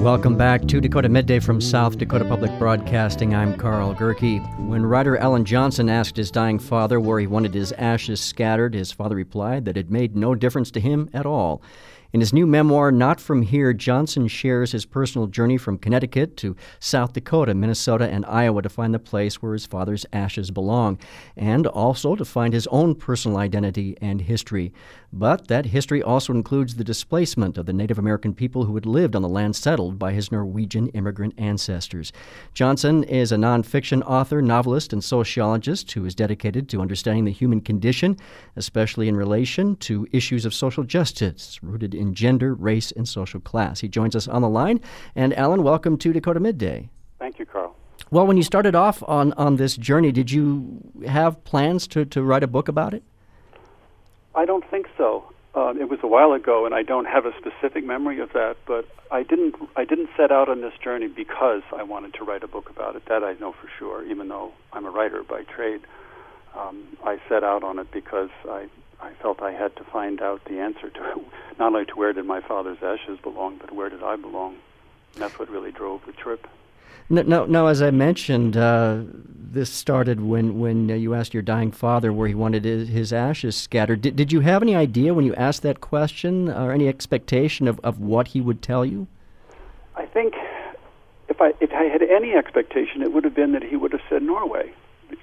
Welcome back to Dakota Midday from South Dakota Public Broadcasting. I'm Carl Gerke. When writer Alan Johnson asked his dying father where he wanted his ashes scattered, his father replied that it made no difference to him at all. In his new memoir, Not From Here, Johnson shares his personal journey from Connecticut to South Dakota, Minnesota, and Iowa to find the place where his father's ashes belong, and also to find his own personal identity and history. But that history also includes the displacement of the Native American people who had lived on the land settled by his Norwegian immigrant ancestors. Johnson is a nonfiction author, novelist, and sociologist who is dedicated to understanding the human condition, especially in relation to issues of social justice rooted in gender, race, and social class. He joins us on the line. And Alan, welcome to Dakota Midday. Thank you, Carl. Well, when you started off on this journey, did you have plans to write a book about it? I don't think so. It was a while ago, and I don't have a specific memory of that. But I didn't set out on this journey because I wanted to write a book about it. That I know for sure. Even though I'm a writer by trade, I set out on it because I felt I had to find out the answer to not only to where did my father's ashes belong, but where did I belong. And that's what really drove the trip. Now, as I mentioned, this started when you asked your dying father where he wanted his ashes scattered. Did you have any idea when you asked that question or any expectation of what he would tell you? I think if I had any expectation, it would have been that he would have said Norway.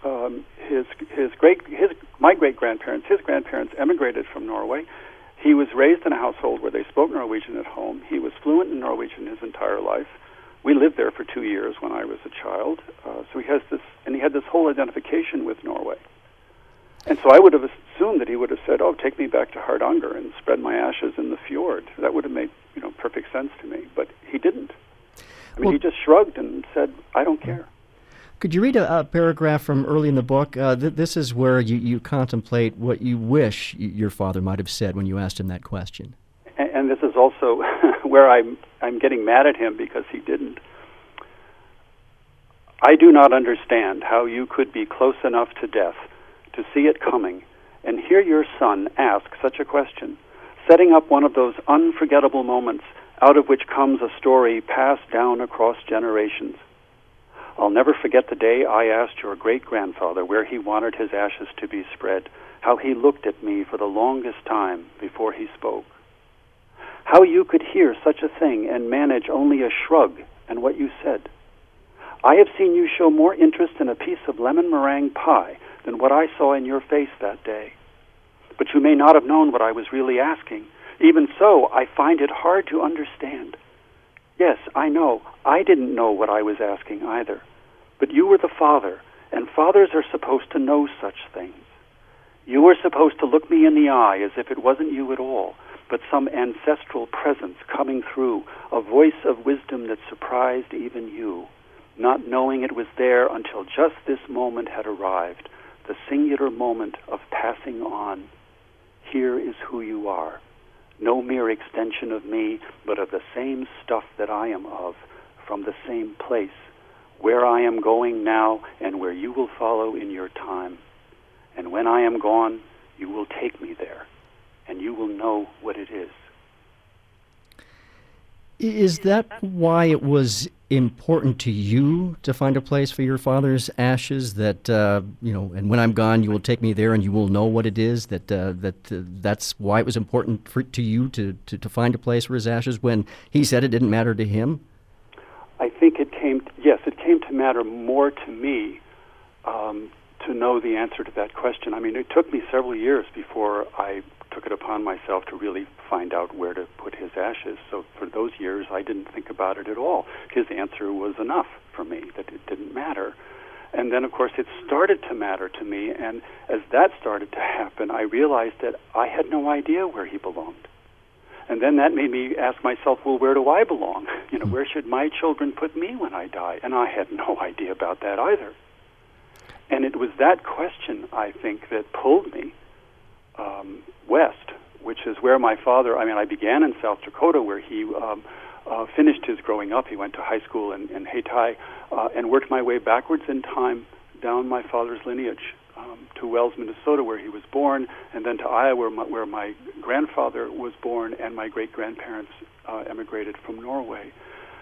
My great-grandparents, his grandparents emigrated from Norway. He was raised in a household where they spoke Norwegian at home. He was fluent in Norwegian his entire life. We lived there for 2 years when I was a child. So he had this whole identification with Norway. And so I would have assumed that he would have said, "Oh, take me back to Hardanger and spread my ashes in the fjord." That would have made perfect sense to me. But he didn't. He just shrugged and said, "I don't care." Could you read a paragraph from early in the book? This is where you contemplate what you wish your father might have said when you asked him that question. And this is also where I'm getting mad at him because he didn't. "I do not understand how you could be close enough to death to see it coming and hear your son ask such a question, setting up one of those unforgettable moments out of which comes a story passed down across generations. I'll never forget the day I asked your great-grandfather where he wanted his ashes to be spread, how he looked at me for the longest time before he spoke. How you could hear such a thing and manage only a shrug and what you said. I have seen you show more interest in a piece of lemon meringue pie than what I saw in your face that day. But you may not have known what I was really asking. Even so, I find it hard to understand. Yes, I know. I didn't know what I was asking either. But you were the father, and fathers are supposed to know such things. You were supposed to look me in the eye as if it wasn't you at all, but some ancestral presence coming through, a voice of wisdom that surprised even you, not knowing it was there until just this moment had arrived, the singular moment of passing on. Here is who you are. No mere extension of me, but of the same stuff that I am of, from the same place, where I am going now and where you will follow in your time. And when I am gone, you will take me there, and you will know what it is." Is that why it was important to you to find a place for your father's ashes? That and when I'm gone, you will take me there, and you will know what it is. That's why it was important to you to find a place for his ashes when he said it didn't matter to him. I think it came to matter more to me to know the answer to that question. It took me several years before I took it upon myself to really find out where to put his ashes. So for those years, I didn't think about it at all. His answer was enough for me, that it didn't matter. And then, of course, it started to matter to me, and as that started to happen, I realized that I had no idea where he belonged. And then that made me ask myself, well, where do I belong? Where should my children put me when I die? And I had no idea about that either. And it was that question, I think, that pulled me west, which is where my father, I began in South Dakota, where he finished his growing up. He went to high school in Hayti and worked my way backwards in time down my father's lineage to Wells, Minnesota, where he was born, and then to Iowa, where my grandfather was born, and my great-grandparents emigrated from Norway.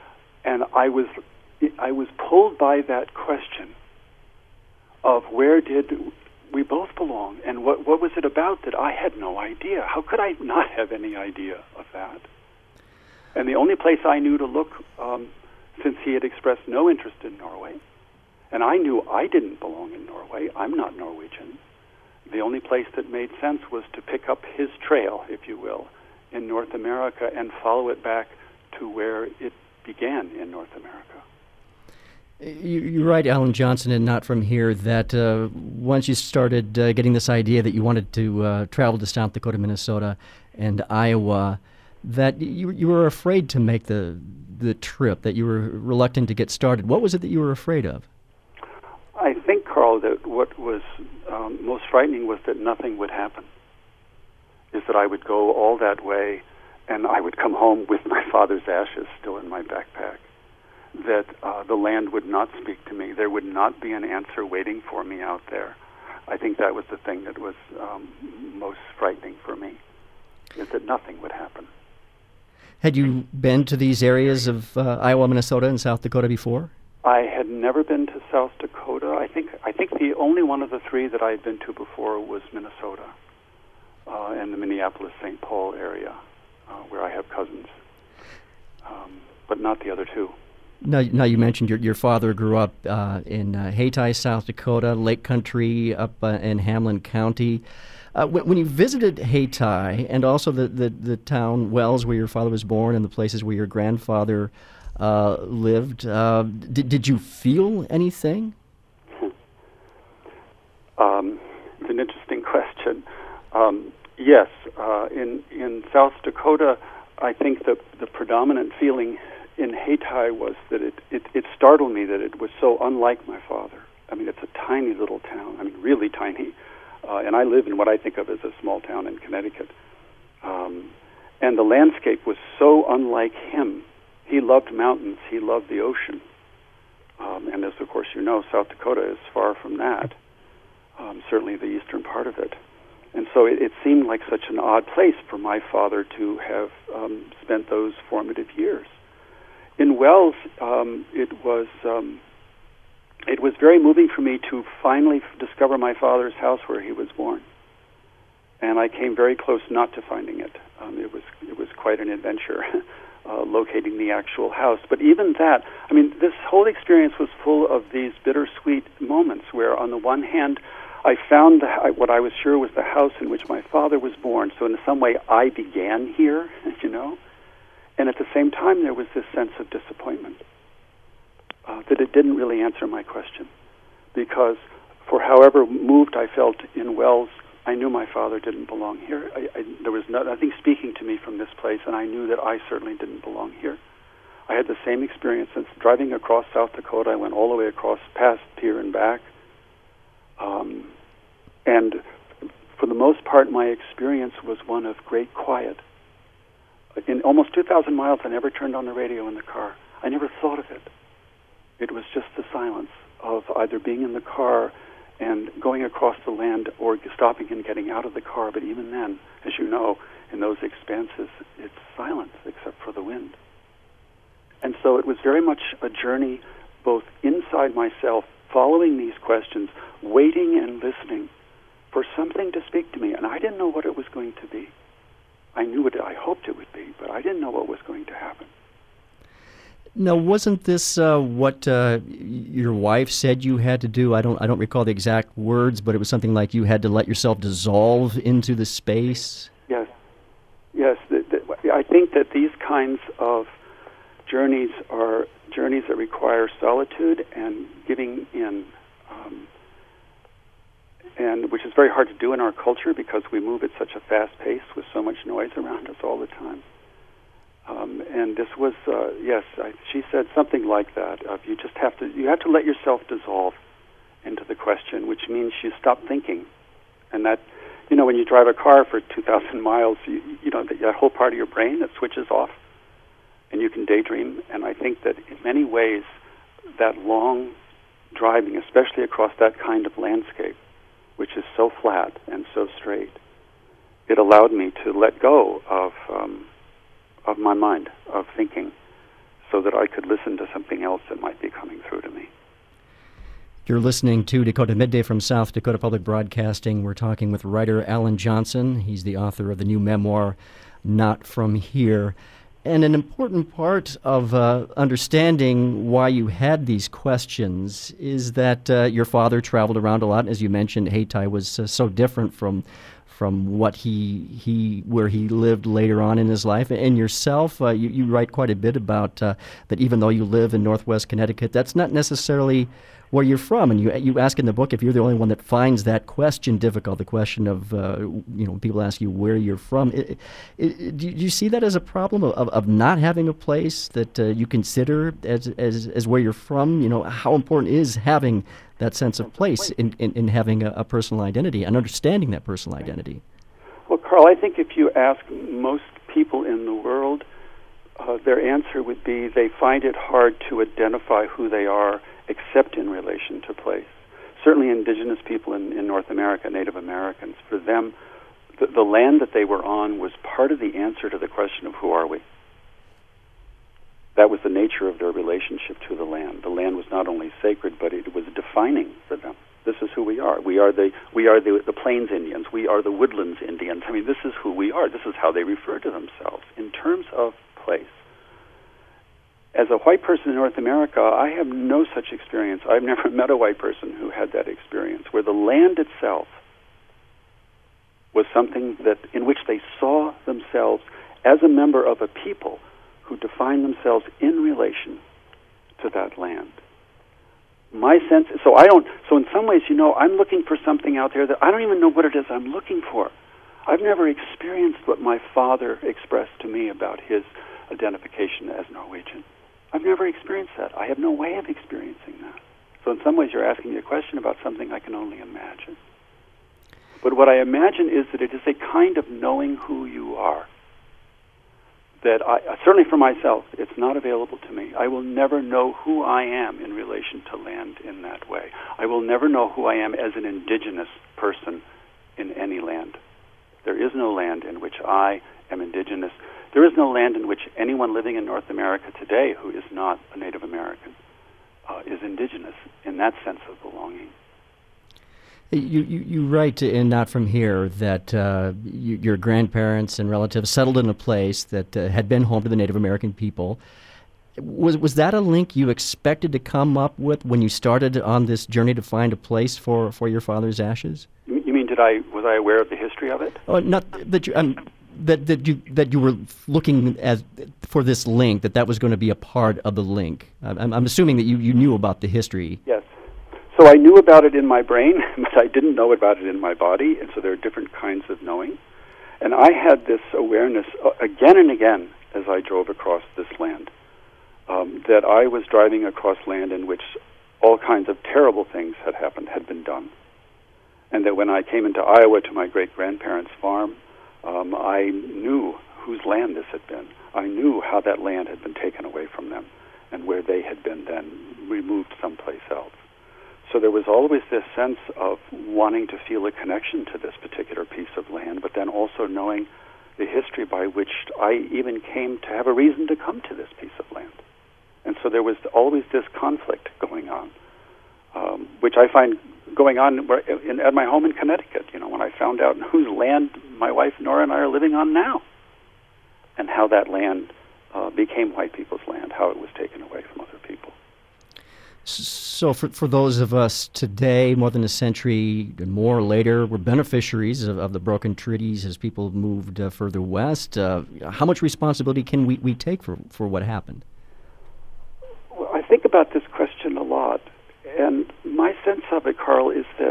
And I was pulled by that question of where did we both belong, and what was it about that I had no idea? How could I not have any idea of that? And the only place I knew to look, since he had expressed no interest in Norway, and I knew I didn't belong in Norway, I'm not Norwegian, the only place that made sense was to pick up his trail, if you will, in North America and follow it back to where it began in North America. You write, Alan Johnson, and Not From Here, that once you started getting this idea that you wanted to travel to South Dakota, Minnesota, and Iowa, that you were afraid to make the trip, that you were reluctant to get started. What was it that you were afraid of? I think, Carl, that what was most frightening was that nothing would happen, is that I would go all that way and I would come home with my father's ashes still in my backpack, that the land would not speak to me. There would not be an answer waiting for me out there. I think that was the thing that was most frightening for me, is that nothing would happen. Had you been to these areas of Iowa, Minnesota, and South Dakota before? I had never been to South Dakota. I think the only one of the three that I had been to before was Minnesota and the Minneapolis-St. Paul area, where I have cousins, but not the other two. Now you mentioned your father grew up in Hayti, South Dakota, Lake Country up in Hamlin County. When you visited Hayti and also the town Wells where your father was born and the places where your grandfather lived, did you feel anything? It's an interesting question. Yes, in South Dakota, I think the predominant feeling in Hayti was that it startled me that it was so unlike my father. I mean, it's a tiny little town. I mean, really tiny. And I live in what I think of as a small town in Connecticut. And the landscape was so unlike him. He loved mountains. He loved the ocean. And as, of course, you know, South Dakota is far from that, certainly the eastern part of it. And so it seemed like such an odd place for my father to have spent those formative years. In Wells, it was very moving for me to finally discover my father's house where he was born, and I came very close not to finding it. It was quite an adventure locating the actual house. But even that, I mean, this whole experience was full of these bittersweet moments where, on the one hand, I found what I was sure was the house in which my father was born. So in some way, I began here, you know. And at the same time, there was this sense of disappointment that it didn't really answer my question. Because for however moved I felt in Wells, I knew my father didn't belong here. There was nothing speaking to me from this place, and I knew that I certainly didn't belong here. I had the same experience since driving across South Dakota. I went all the way across past Pierre and back. And for the most part, my experience was one of great quiet. In almost 2,000 miles, I never turned on the radio in the car. I never thought of it. It was just the silence of either being in the car and going across the land or stopping and getting out of the car. But even then, as you know, in those expanses, it's silence except for the wind. And so it was very much a journey both inside myself, following these questions, waiting and listening for something to speak to me. And I didn't know what it was going to be. I knew what I hoped it would be, but I didn't know what was going to happen. Now, wasn't this what your wife said you had to do? I don't recall the exact words, but it was something like you had to let yourself dissolve into the space. Yes. I think that these kinds of journeys are journeys that require solitude and giving in, and which is very hard to do in our culture because we move at such a fast pace with so much noise around us all the time. And this was, she said something like that. You have to let yourself dissolve into the question, which means you stop thinking. And that, you know, when you drive a car for 2,000 miles, you know, that whole part of your brain that switches off, and you can daydream. And I think that in many ways, that long driving, especially across that kind of landscape, which is so flat and so straight, it allowed me to let go of my mind, of thinking, so that I could listen to something else that might be coming through to me. You're listening to Dakota Midday from South Dakota Public Broadcasting. We're talking with writer Alan Johnson. He's the author of the new memoir, Not From Here. And an important part of understanding why you had these questions is that your father traveled around a lot. As you mentioned, Hayti was so different from what where he lived later on in his life. And yourself, you write quite a bit about that even though you live in Northwest Connecticut, that's not necessarily where you're from. And you ask in the book if you're the only one that finds that question difficult, the question of, people ask you where you're from. Do you see that as a problem of not having a place that you consider as where you're from? How important is having that sense of place in having a personal identity and understanding that personal identity? Well, Carl, I think if you ask most people in the world, their answer would be they find it hard to identify who they are except in relation to place. Certainly indigenous people in North America, Native Americans, for them, the land that they were on was part of the answer to the question of who are we. That was the nature of their relationship to the land. The land was not only sacred, but it was defining for them. This is who we are. We are the Plains Indians. We are the Woodlands Indians. I mean, this is who we are. This is how they refer to themselves in terms of place. As a white person in North America, I have no such experience. I've never met a white person who had that experience, where the land itself was something in which they saw themselves as a member of a people who define themselves in relation to that land. My sense, so in some ways, I'm looking for something out there that I don't even know what it is I'm looking for. I've never experienced what my father expressed to me about his identification as Norwegian. I've never experienced that. I have no way of experiencing that. So in some ways, you're asking me a question about something I can only imagine. But what I imagine is that it is a kind of knowing who you are that certainly for myself, it's not available to me. I will never know who I am in relation to land in that way. I will never know who I am as an indigenous person in any land. There is no land in which I am indigenous. There is no land in which anyone living in North America today who is not a Native American is indigenous in that sense of belonging. You write in Not From Here that your grandparents and relatives settled in a place that had been home to the Native American people. Was that a link you expected to come up with when you started on this journey to find a place for your father's ashes? You mean was I aware of the history of it? Not that you. That you were looking for this link, that was going to be a part of the link. I'm assuming that you knew about the history. Yes. So I knew about it in my brain, but I didn't know about it in my body, and so there are different kinds of knowing. And I had this awareness again and again as I drove across this land, that I was driving across land in which all kinds of terrible things had been done. And that when I came into Iowa to my great-grandparents' farm, I knew whose land this had been. I knew how that land had been taken away from them and where they had been then removed someplace else. So there was always this sense of wanting to feel a connection to this particular piece of land, but then also knowing the history by which I even came to have a reason to come to this piece of land. And so there was always this conflict going on, which I find going on at my home in Connecticut, when I found out whose land my wife Nora and I are living on now, and how that land became white people's land, how it was taken away from other people. So for those of us today, more than a century and more later, we're beneficiaries of the broken treaties as people moved further west. How much responsibility can we take for what happened? Well, I think about this question a lot, and my sense of it, Carl, is that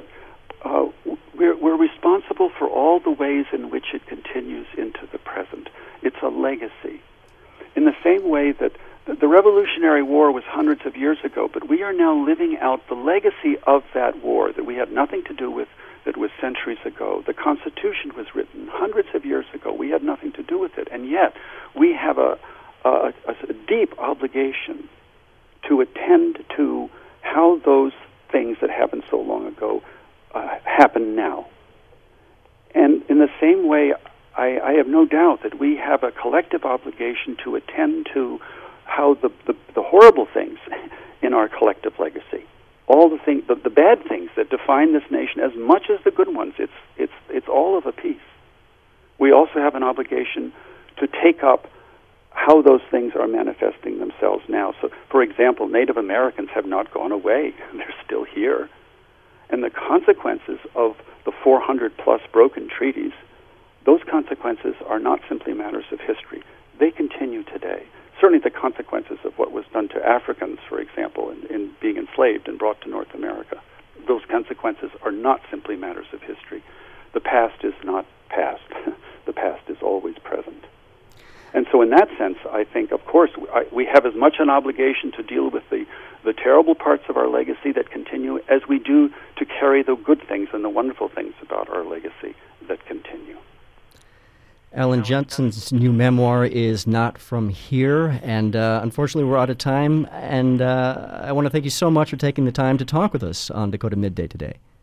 we're responsible for all the ways in which it continues into the present. It's a legacy. In the same way that the Revolutionary War was hundreds of years ago, but we are now living out the legacy of that war that we had nothing to do with, that was centuries ago. The Constitution was written hundreds of years ago. We had nothing to do with it, and yet we have a deep obligation to attend to how those things that happened so long ago happen now. And in the same way, I have no doubt that we have a collective obligation to attend to how the horrible things in our collective legacy, all the things, the bad things that define this nation as much as the good ones, it's all of a piece. We also have an obligation to take up how those things are manifesting themselves now. So, for example, Native Americans have not gone away. They're still here. And the consequences of the 400-plus broken treaties, those consequences are not simply matters of history. They continue today. Certainly the consequences of what was done to Africans, for example, in being enslaved and brought to North America, those consequences are not simply matters of history. The past is not past. The past is always present. And so in that sense, I think, of course, we have as much an obligation to deal with the terrible parts of our legacy that continue as we do to carry the good things and the wonderful things about our legacy that continue. Alan Johnson's new memoir is Not From Here, and unfortunately we're out of time, and I want to thank you so much for taking the time to talk with us on Dakota Midday today.